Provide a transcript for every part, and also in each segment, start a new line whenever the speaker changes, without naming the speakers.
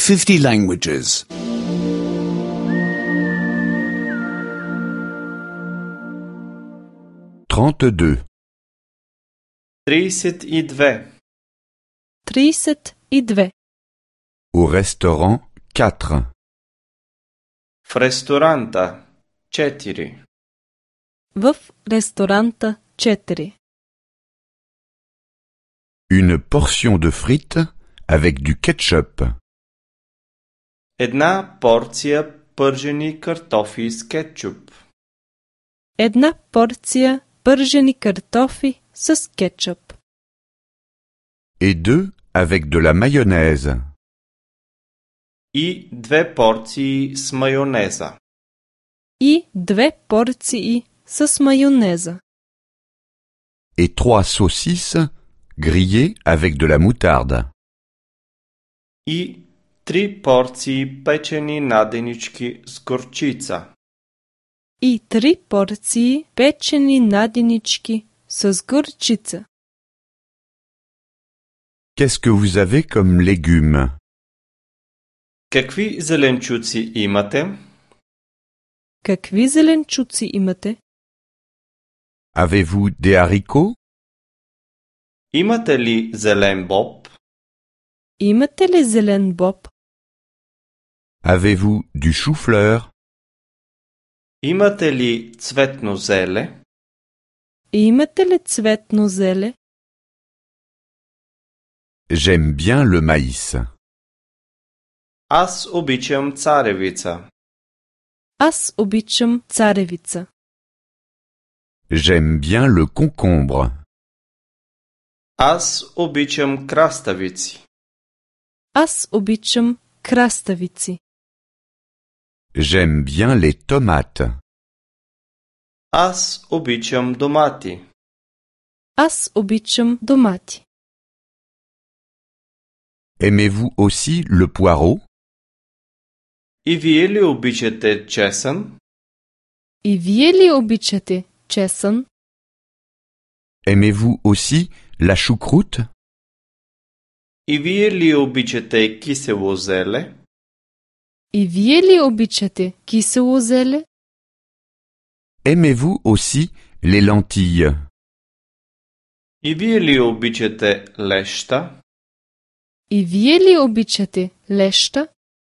50 languages.
32.
32.
32.
Au restaurant 4.
В ресторанта 4.
В ресторанта 4.
Une portion de frites avec du ketchup.
Една порция пържени картофи с кетчуп.
Една порция пържени картофи с кетчуп.
Et deux avec de la mayonnaise.
И 2 порции с майонеза.
И 2 порции с майонеза.
Et 3 saucisses grillées avec de la moutarde.
И 3 порции печени наденички с горчица.
И 3 порции печени наденички с горчица.
Qu'est-ce que vous avez comme légumes?
Какви зеленчуци имате?
Какви зеленчуци имате?
Avez-vous des haricots?
Имате ли зелен боб?
Имате ли зелен боб?
Avez-vous du chou-fleur?
Имате ли цветно зеле?
Имате ли цветно зеле?
J'aime bien le maïs.
Аз обичам царевица.
Аз обичам царевица.
J'aime bien le concombre.
Аз обичам краставици.
Аз обичам краставици.
J'aime bien les tomates.
Аз обичам домати.
Аз обичам домати.
Aimez-vous aussi le poireau?
И вие ли обичате чесън?
И вие ли обичате чесън?
Aimez-vous aussi la choucroute?
И вие ли обичате кисело зеле?
И вие ли обичате кисело зеле?
Aimez-vous aussi les lentilles?
И вие ли обичате леща?
И вие ли обичате леща?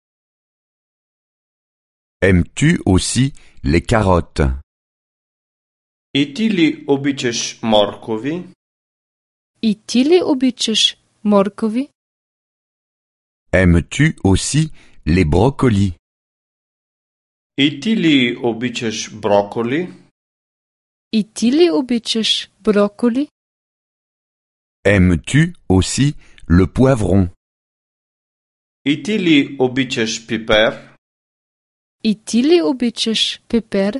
Aimes-tu aussi les carottes?
И ти ли обичаш моркови?
И ти ли обичаш моркови?
Aimes-tu aussi les brocolis?
И ти ли обичаш броколи?
И ти ли обичаш броколи?
Aimes-tu aussi le poivron?
И ти ли обичаш пипер?
И ти ли обичаш пипер?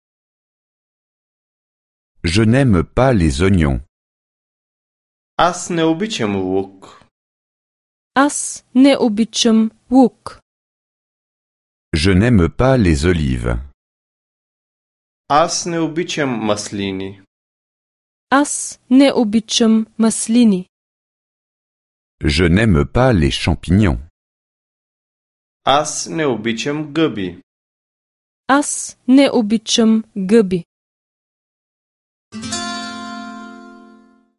Je n'aime pas les oignons.
Аз не обичам лук.
Аз не обичам лук.
Je n'aime pas les olives.
Аз не обичам маслини.
Аз не обичам маслини.
Je n'aime pas les champignons.
Аз не обичам гъби.
Аз не обичам гъби.